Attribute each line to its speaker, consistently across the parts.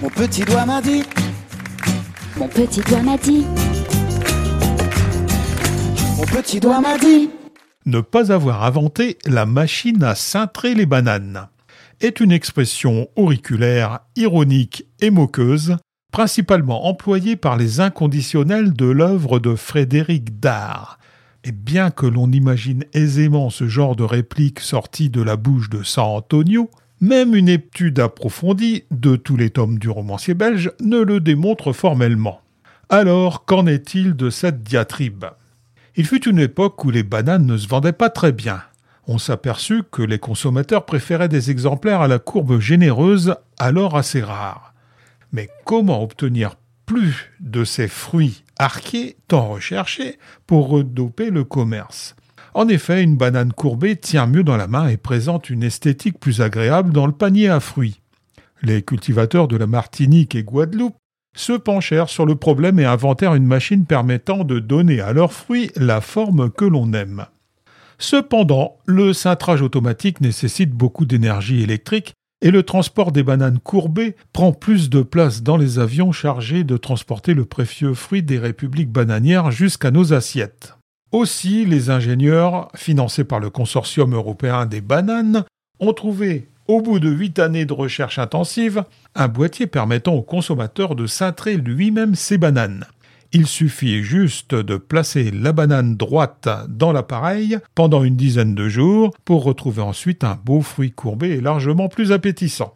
Speaker 1: Mon petit doigt m'a dit.
Speaker 2: Mon petit doigt m'a dit.
Speaker 1: Mon petit doigt m'a dit.
Speaker 3: Ne pas avoir inventé la machine à cintrer les bananes est une expression auriculaire, ironique et moqueuse, principalement employée par les inconditionnels de l'œuvre de Frédéric Dard. Et bien que l'on imagine aisément ce genre de réplique sortie de la bouche de San Antonio, même une étude approfondie de tous les tomes du romancier belge ne le démontre formellement. Alors, qu'en est-il de cette diatribe ? Il fut une époque où les bananes ne se vendaient pas très bien. On s'aperçut que les consommateurs préféraient des exemplaires à la courbe généreuse, alors assez rares. Mais comment obtenir plus de ces fruits arqués tant recherchés pour redoper le commerce ? En effet, une banane courbée tient mieux dans la main et présente une esthétique plus agréable dans le panier à fruits. Les cultivateurs de la Martinique et Guadeloupe se penchèrent sur le problème et inventèrent une machine permettant de donner à leurs fruits la forme que l'on aime. Cependant, le cintrage automatique nécessite beaucoup d'énergie électrique et le transport des bananes courbées prend plus de place dans les avions chargés de transporter le précieux fruit des républiques bananières jusqu'à nos assiettes. Aussi, les ingénieurs, financés par le consortium européen des bananes, ont trouvé, au bout de 8 années de recherche intensive, un boîtier permettant au consommateur de cintrer lui-même ses bananes. Il suffit juste de placer la banane droite dans l'appareil pendant une dizaine de jours pour retrouver ensuite un beau fruit courbé et largement plus appétissant.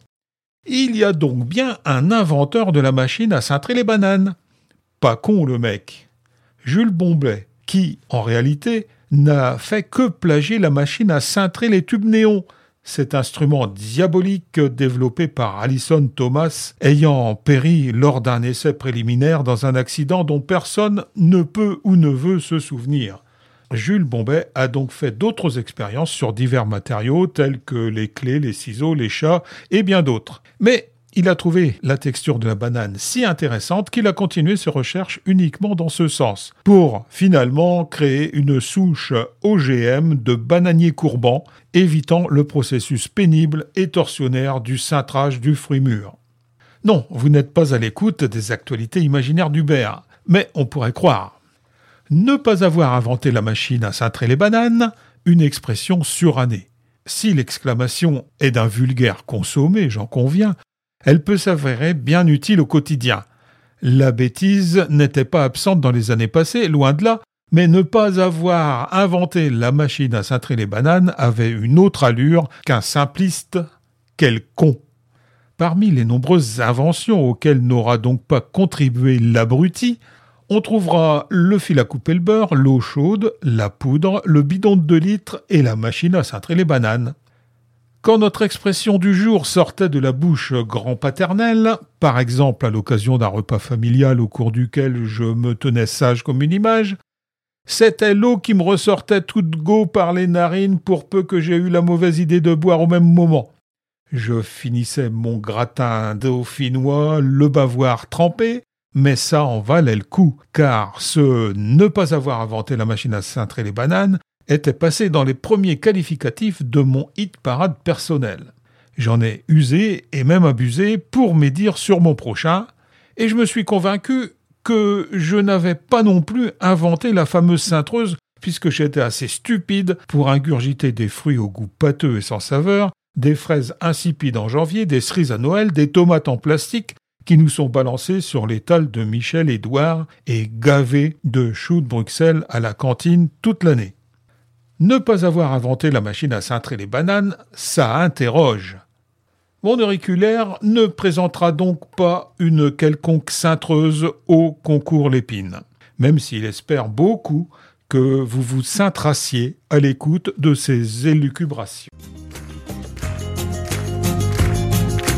Speaker 3: Il y a donc bien un inventeur de la machine à cintrer les bananes. Pas con le mec. Jules Bombay, qui, en réalité, n'a fait que plagier la machine à cintrer les tubes néons, cet instrument diabolique développé par Alison Thomas ayant péri lors d'un essai préliminaire dans un accident dont personne ne peut ou ne veut se souvenir. Jules Bombay a donc fait d'autres expériences sur divers matériaux tels que les clés, les ciseaux, les chats et bien d'autres. Mais il a trouvé la texture de la banane si intéressante qu'il a continué ses recherches uniquement dans ce sens, pour finalement créer une souche OGM de bananier courbant, évitant le processus pénible et torsionnaire du cintrage du fruit mûr. Non, vous n'êtes pas à l'écoute des actualités imaginaires d'Hubert, mais on pourrait croire. Ne pas avoir inventé la machine à cintrer les bananes, une expression surannée. Si l'exclamation est d'un vulgaire consommé, j'en conviens, elle peut s'avérer bien utile au quotidien. La bêtise n'était pas absente dans les années passées, loin de là, mais ne pas avoir inventé la machine à cintrer les bananes avait une autre allure qu'un simpliste. Quel con! Parmi les nombreuses inventions auxquelles n'aura donc pas contribué l'abruti, on trouvera le fil à couper le beurre, l'eau chaude, la poudre, le bidon de 2 litres et la machine à cintrer les bananes. Quand notre expression du jour sortait de la bouche grand-paternelle, par exemple à l'occasion d'un repas familial au cours duquel je me tenais sage comme une image, c'était l'eau qui me ressortait toute go par les narines pour peu que j'aie eu la mauvaise idée de boire au même moment. Je finissais mon gratin dauphinois, le bavoir trempé, mais ça en valait le coup, car ce ne pas avoir inventé la machine à cintrer les bananes était passé dans les premiers qualificatifs de mon hit-parade personnel. J'en ai usé et même abusé pour médire sur mon prochain, et je me suis convaincu que je n'avais pas non plus inventé la fameuse cintreuse, puisque j'étais assez stupide pour ingurgiter des fruits au goût pâteux et sans saveur, des fraises insipides en janvier, des cerises à Noël, des tomates en plastique qui nous sont balancées sur l'étal de Michel Édouard et gavées de choux de Bruxelles à la cantine toute l'année. Ne pas avoir inventé la machine à cintrer les bananes, ça interroge. Mon auriculaire ne présentera donc pas une quelconque cintreuse au concours Lépine, même s'il espère beaucoup que vous vous cintrassiez à l'écoute de ces élucubrations.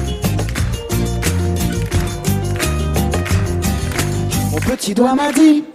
Speaker 1: Mon petit doigt m'a dit.